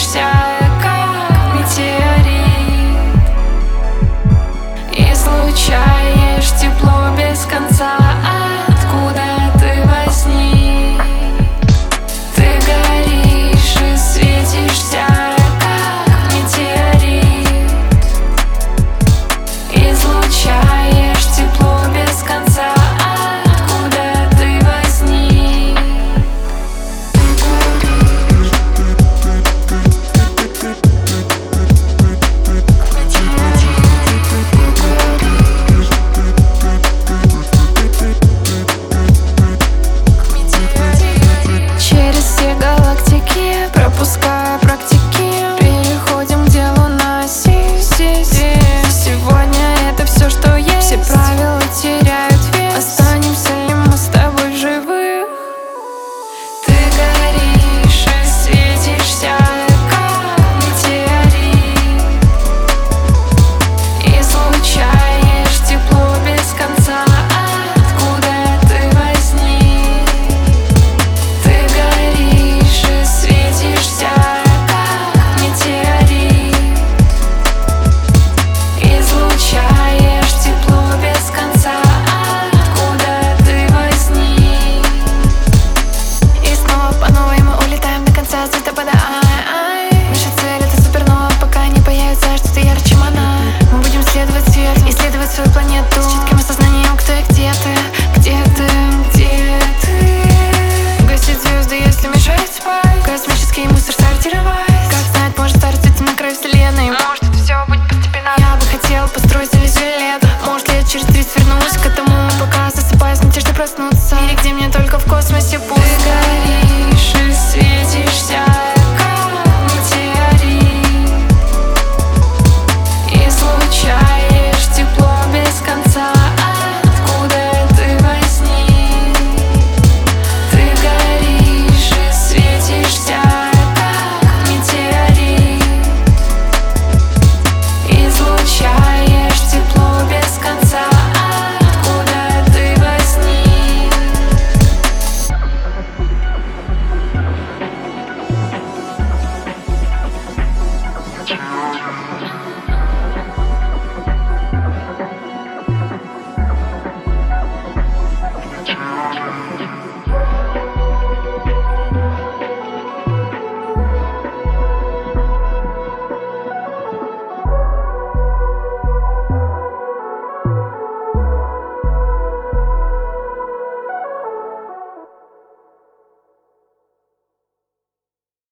светишься, как метеорит, излучаешь тепло без конца. Откуда ты возник? Ты горишь и светишься, как метеорит, излучаешь тепло без конца. Откуда ты возник? Через все галактики, пропуская практики, переходим к делу на сегодня это все, что есть. Все правила теряют вес. Останемся ли мы с тобой живы? Ты горишь и светишься, как метеорит, излучаешь тепло без конца. Откуда ты возник? Ты горишь и светишься, как метеорит, излучаешь тепло без конца. Откуда ты возник? И снова по новой мы улетаем до конца звездопада. Наша цель — это супернова, пока не появится что-то ярче, чем она. Мы будем следовать свет, исследовать свою планету с четким осознанием, кто и где ты.